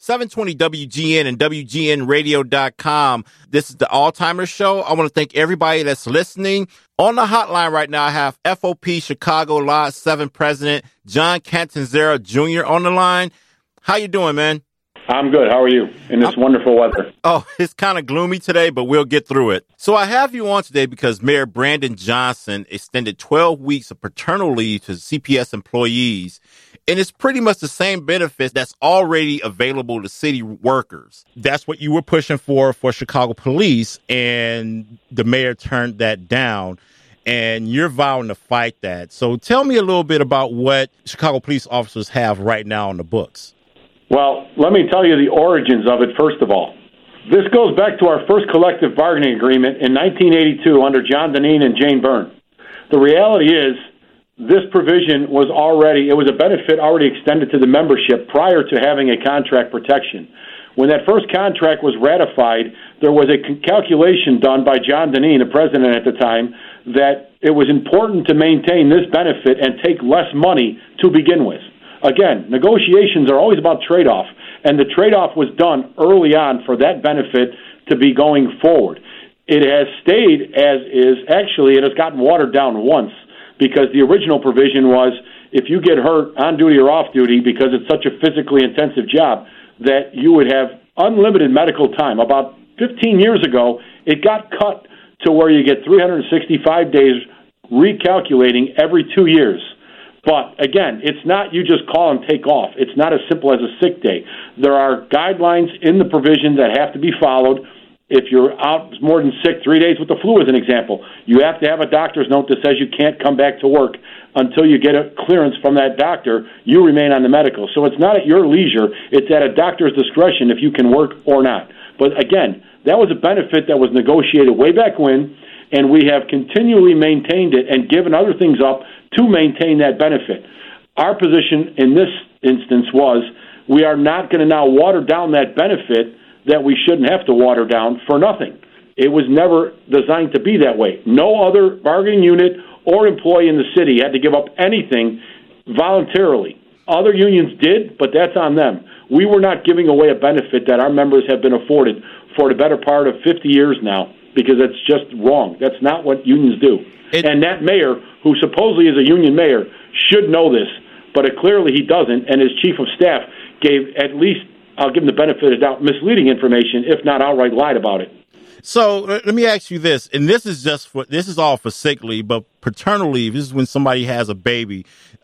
720 WGN and WGNradio.com. This is the All-Timers Show. I want to thank everybody that's listening. On the hotline right now, I have FOP Chicago Lodge 7 President John Catanzaro Jr. on the line. How you doing, man? I'm good. How are you in this wonderful weather? Oh, it's kind of gloomy today, but we'll get through it. So I have you on today because Mayor Brandon Johnson extended 12 weeks of paternal leave to CPS employees. And it's pretty much the same benefits that's already available to city workers. That's what you were pushing for Chicago police, and the mayor turned that down. And you're vowing to fight that. So tell me a little bit about what Chicago police officers have right now on the books. Well, let me tell you the origins of it, first of all. This goes back to our first collective bargaining agreement in 1982 under John Dineen and Jane Byrne. The reality is this provision was it was a benefit already extended to the membership prior to having a contract protection. When that first contract was ratified, there was a calculation done by John Dineen, the president at the time, that it was important to maintain this benefit and take less money to begin with. Again, negotiations are always about trade-off, and the trade-off was done early on for that benefit to be going forward. It has stayed as is. Actually, it has gotten watered down once because the original provision was if you get hurt on duty or off duty because it's such a physically intensive job that you would have unlimited medical time. About 15 years ago, it got cut to where you get 365 days recalculating every 2 years. But, again, it's not you just call and take off. It's not as simple as a sick day. There are guidelines in the provision that have to be followed. If you're out more than sick, 3 days with the flu as an example, you have to have a doctor's note that says you can't come back to work until you get a clearance from that doctor. You remain on the medical. So it's not at your leisure. It's at a doctor's discretion if you can work or not. But, again, that was a benefit that was negotiated way back when, and we have continually maintained it and given other things up to maintain that benefit. Our position in this instance was we are not going to now water down that benefit that we shouldn't have to water down for nothing. It was never designed to be that way. No other bargaining unit or employee in the city had to give up anything voluntarily. Other unions did, but that's on them. We were not giving away a benefit that our members have been afforded for the better part of 50 years now, because that's just wrong. That's not what unions do. And that mayor, who supposedly is a union mayor, should know this, but clearly he doesn't, and his chief of staff gave at least, I'll give him the benefit of the doubt, misleading information, if not outright lied about it. So let me ask you this, and this is all for sick leave, but paternal leave, this is when somebody has a baby.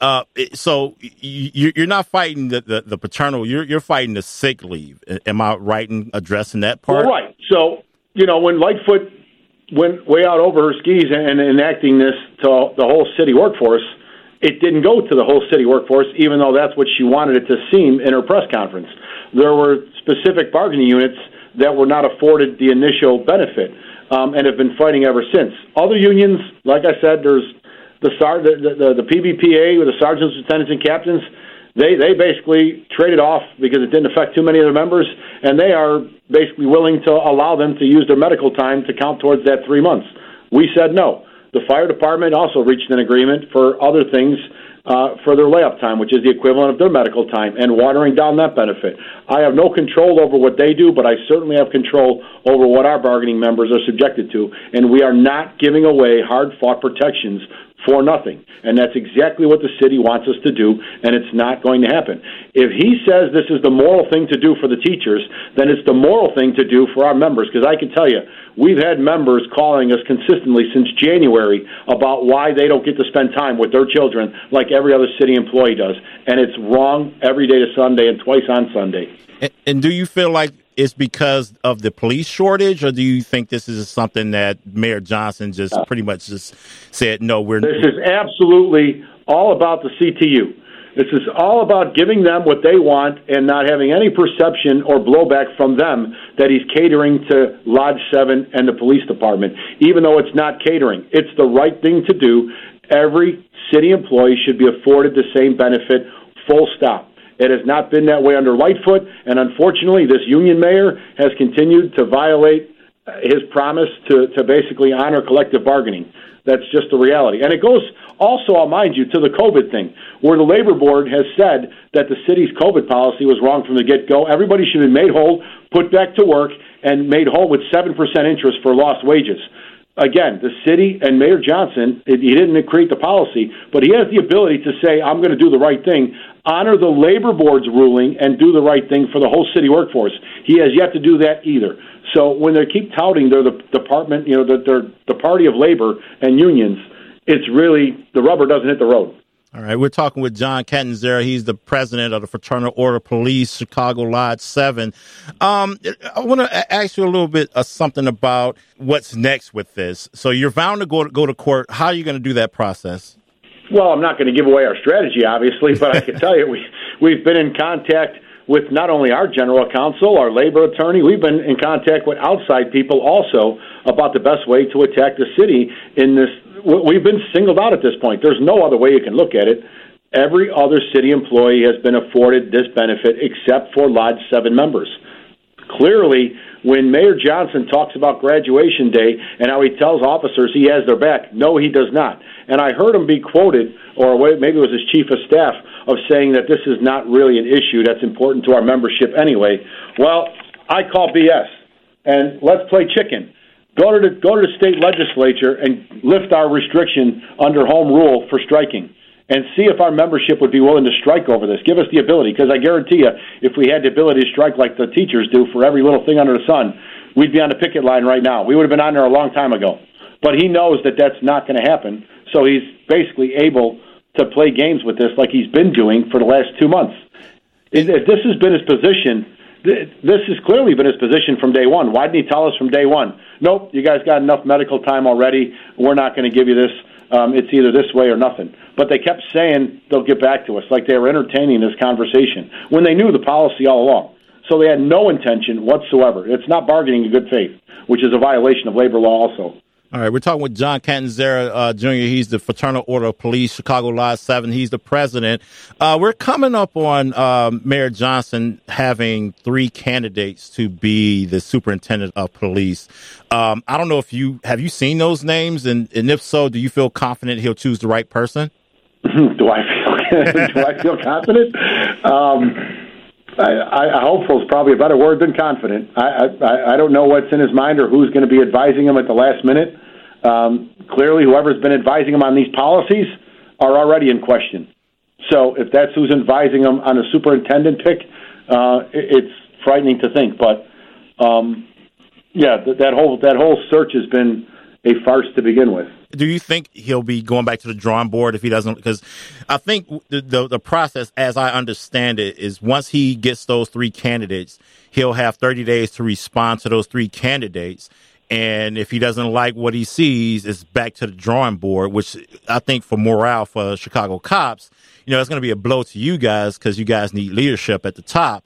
So you're not fighting the paternal, you're fighting the sick leave. Am I right in addressing that part? Well, right. So, when Lightfoot went way out over her skis and enacting this to the whole city workforce, it didn't go to the whole city workforce, even though that's what she wanted it to seem in her press conference. There were specific bargaining units that were not afforded the initial benefit and have been fighting ever since. Other unions, like I said, there's the PBPA with the sergeants, lieutenants, and captains. They basically traded off because it didn't affect too many of their members, and they are basically willing to allow them to use their medical time to count towards that 3 months. We said no. The fire department also reached an agreement for other things for their layup time, which is the equivalent of their medical time, and watering down that benefit. I have no control over what they do, but I certainly have control over what our bargaining members are subjected to, and we are not giving away hard-fought protections for nothing. And that's exactly what the city wants us to do, and it's not going to happen. If he says this is the moral thing to do for the teachers, then it's the moral thing to do for our members, because I can tell you, we've had members calling us consistently since January about why they don't get to spend time with their children like every other city employee does. And it's wrong every day to Sunday and twice on Sunday. And do you feel like it's because of the police shortage, or do you think this is something that Mayor Johnson just pretty much just said, no, This is absolutely all about the CTU. This is all about giving them what they want and not having any perception or blowback from them that he's catering to Lodge 7 and the police department, even though it's not catering. It's the right thing to do. Every city employee should be afforded the same benefit, full stop. It has not been that way under Lightfoot, and unfortunately, this union mayor has continued to violate his promise to basically honor collective bargaining. That's just the reality. And it goes also, I'll mind you, to the COVID thing, where the Labor Board has said that the city's COVID policy was wrong from the get-go. Everybody should be made whole, put back to work, and made whole with 7% interest for lost wages. Again, the city and Mayor Johnson, he didn't create the policy, but he has the ability to say, I'm going to do the right thing, honor the Labor Board's ruling, and do the right thing for the whole city workforce. He has yet to do that either. So when they keep touting they're the department, that they're the party of labor and unions, it's really, the rubber doesn't hit the road. All right, we're talking with John Catanzara. He's the president of the Fraternal Order of Police, Chicago Lodge 7. I want to ask you a little bit something about what's next with this. So you're bound to go to court. How are you going to do that process? Well, I'm not going to give away our strategy, obviously, but I can tell you we've been in contact with not only our general counsel, our labor attorney, we've been in contact with outside people also about the best way to attack the city in this. We've been singled out at this point. There's no other way you can look at it. Every other city employee has been afforded this benefit except for Lodge 7 members. Clearly, when Mayor Johnson talks about graduation day and how he tells officers he has their back, no, he does not. And I heard him be quoted, or maybe it was his chief of staff, of saying that this is not really an issue that's important to our membership anyway. Well, I call BS. And let's play chicken. Go to the state legislature and lift our restriction under home rule for striking and see if our membership would be willing to strike over this. Give us the ability, because I guarantee you, if we had the ability to strike like the teachers do for every little thing under the sun, we'd be on the picket line right now. We would have been on there a long time ago. But he knows that that's not going to happen, so he's basically able to play games with this like he's been doing for the last 2 months. If this has been his position, this has clearly been his position from day one. Why didn't he tell us from day one? Nope, you guys got enough medical time already. We're not going to give you this. It's either this way or nothing. But they kept saying they'll get back to us, like they were entertaining this conversation, when they knew the policy all along. So they had no intention whatsoever. It's not bargaining in good faith, which is a violation of labor law also. All right, we're talking with John Catanzara, Jr. He's the Fraternal Order of Police, Chicago Lodge 7. He's the president. We're coming up on Mayor Johnson having 3 candidates to be the superintendent of police. I don't know if have you seen those names, and if so, do you feel confident he'll choose the right person? Do I feel confident? Hopeful is probably a better word than confident. I don't know what's in his mind or who's going to be advising him at the last minute. Clearly, whoever's been advising him on these policies are already in question. So if that's who's advising him on a superintendent pick, it's frightening to think. But that whole search has been a farce to begin with. Do you think he'll be going back to the drawing board if he doesn't? Because I think the process, as I understand it, is once he gets those 3 candidates, he'll have 30 days to respond to those 3 candidates. And if he doesn't like what he sees, it's back to the drawing board, which I think for morale for Chicago cops, it's going to be a blow to you guys because you guys need leadership at the top.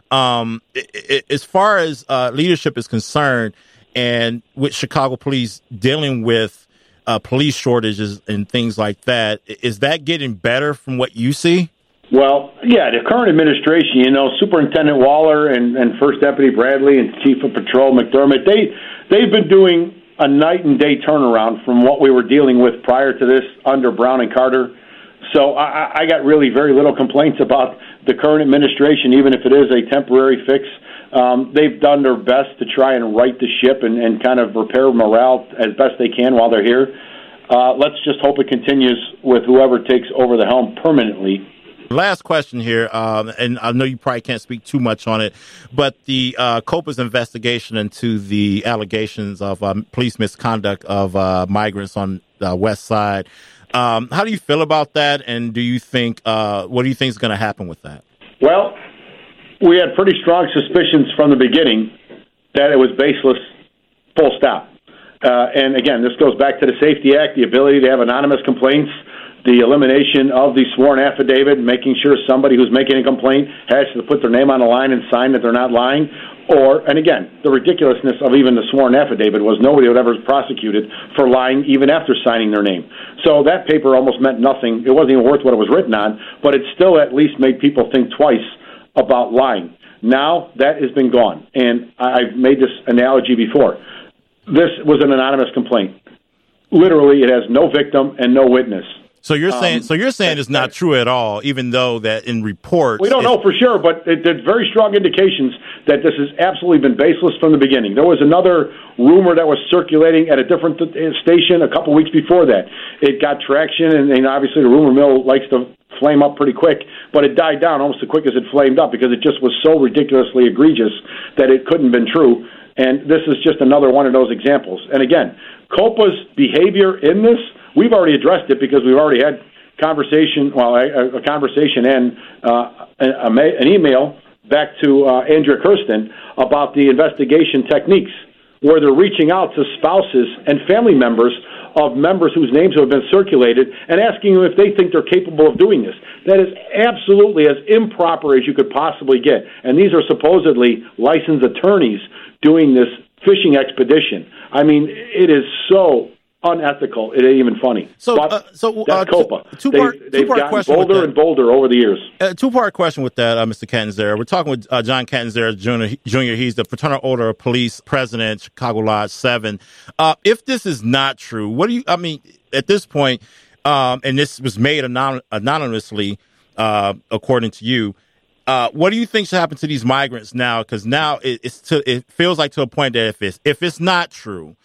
As far as leadership is concerned, and with Chicago police dealing with police shortages and things like that, is that getting better from what you see? Well, yeah, the current administration, Superintendent Waller and First Deputy Bradley and Chief of Patrol McDermott, they've been doing a night and day turnaround from what we were dealing with prior to this under Brown and Carter. So I got really very little complaints about the current administration, even if it is a temporary fix. They've done their best to try and right the ship and kind of repair morale as best they can while they're here. Let's just hope it continues with whoever takes over the helm permanently. Last question here, and I know you probably can't speak too much on it, but the COPA's investigation into the allegations of police misconduct of migrants on the West Side. How do you feel about that, and do you think what do you think is going to happen with that? Well, we had pretty strong suspicions from the beginning that it was baseless, full stop. And again, this goes back to the Safety Act, the ability to have anonymous complaints, the elimination of the sworn affidavit, making sure somebody who's making a complaint has to put their name on the line and sign that they're not lying. And again, the ridiculousness of even the sworn affidavit was nobody would ever prosecuted for lying even after signing their name. So that paper almost meant nothing. It wasn't even worth what it was written on, but it still at least made people think twice about lying. Now that has been gone, and I've made this analogy before. This was an anonymous complaint. literally, it has no victim and no witness. So you're saying it's not true at all, even though that in reports we don't know for sure, but there's very strong indications that this has absolutely been baseless from the beginning. There was another rumor that was circulating at a different station a couple weeks before that. It got traction, and obviously the rumor mill likes to flame up pretty quick, but it died down almost as quick as it flamed up because it just was so ridiculously egregious that it couldn't have been true. And this is just another one of those examples. And again, COPA's behavior in this, we've already addressed it because we've already had a conversation and an email back to Andrea Kirsten about the investigation techniques, where they're reaching out to spouses and family members of members whose names have been circulated and asking them if they think they're capable of doing this. That is absolutely as improper as you could possibly get. And these are supposedly licensed attorneys doing this fishing expedition. I mean, it is so unethical. It ain't even funny. That's COPA. They've gotten bolder and bolder over the years. Two-part question with that, Mr. Catanzara. We're talking with John Catanzara Jr. He's the Fraternal Order of Police President, Chicago Lodge 7. If this is not true, at this point, and this was made anonymously, according to you, what do you think should happen to these migrants now? Because now it feels like to a point that if it's not true,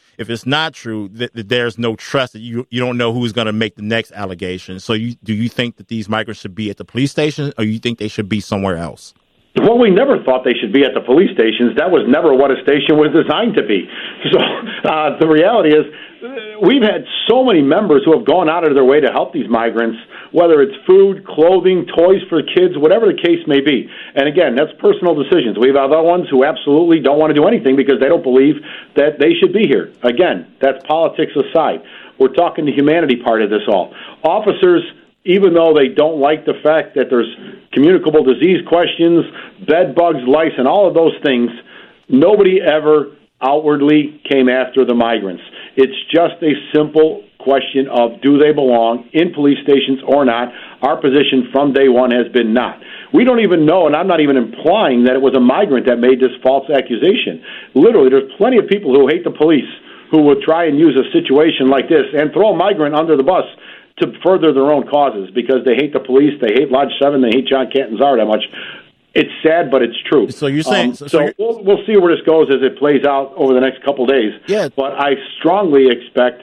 that there's no trust, that you don't know who's going to make the next allegation. So do you think that these migrants should be at the police station, or you think they should be somewhere else? Well, we never thought they should be at the police stations. That was never what a station was designed to be. So the reality is, we've had so many members who have gone out of their way to help these migrants, whether it's food, clothing, toys for kids, whatever the case may be. And again, that's personal decisions. We have other ones who absolutely don't want to do anything because they don't believe that they should be here. Again, that's politics aside. We're talking the humanity part of this all. Officers, even though they don't like the fact that there's communicable disease questions, bed bugs, lice, and all of those things, nobody ever outwardly came after the migrants. It's just a simple question of do they belong in police stations or not. Our position from day one has been not. We don't even know, and I'm not even implying that it was a migrant that made this false accusation. Literally, there's plenty of people who hate the police who would try and use a situation like this and throw a migrant under the bus to further their own causes because they hate the police, they hate Lodge 7, they hate John Catanzara that much. It's sad, but it's true. So you're saying we'll see where this goes as it plays out over the next couple of days. Yeah. But I strongly expect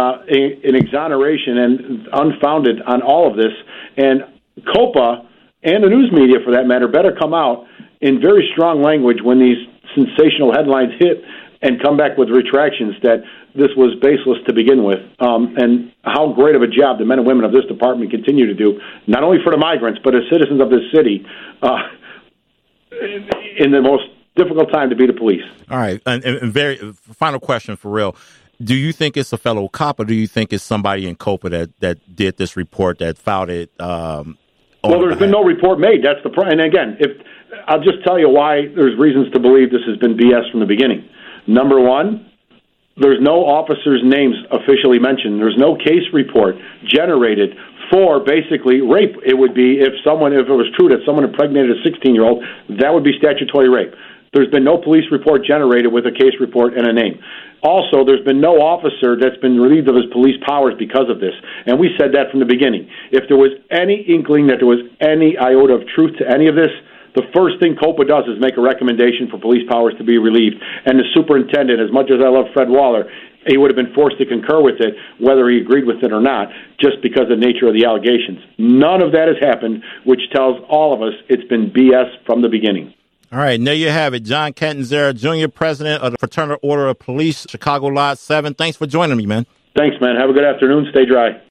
an exoneration and unfounded on all of this. And COPA and the news media, for that matter, better come out in very strong language when these sensational headlines hit and come back with retractions that this was baseless to begin with, and how great of a job the men and women of this department continue to do, not only for the migrants, but as citizens of this city, in the most difficult time to be the police. All right, and very final question for real. Do you think it's a fellow cop, or do you think it's somebody in COPA that did this report, that filed it? Well, there's been no report made. That's the problem. And again, I'll just tell you why there's reasons to believe this has been BS from the beginning. Number one, there's no officers' names officially mentioned. There's no case report generated for basically rape. It would be if it was true that someone impregnated a 16-year-old, that would be statutory rape. There's been no police report generated with a case report and a name. Also, there's been no officer that's been relieved of his police powers because of this. And we said that from the beginning. If there was any inkling that there was any iota of truth to any of this, the first thing COPA does is make a recommendation for police powers to be relieved. And the superintendent, as much as I love Fred Waller, he would have been forced to concur with it, whether he agreed with it or not, just because of the nature of the allegations. None of that has happened, which tells all of us it's been BS from the beginning. All right, and there you have it. John Catanzara, Jr., President of the Fraternal Order of Police, Chicago Lodge 7. Thanks for joining me, man. Thanks, man. Have a good afternoon. Stay dry.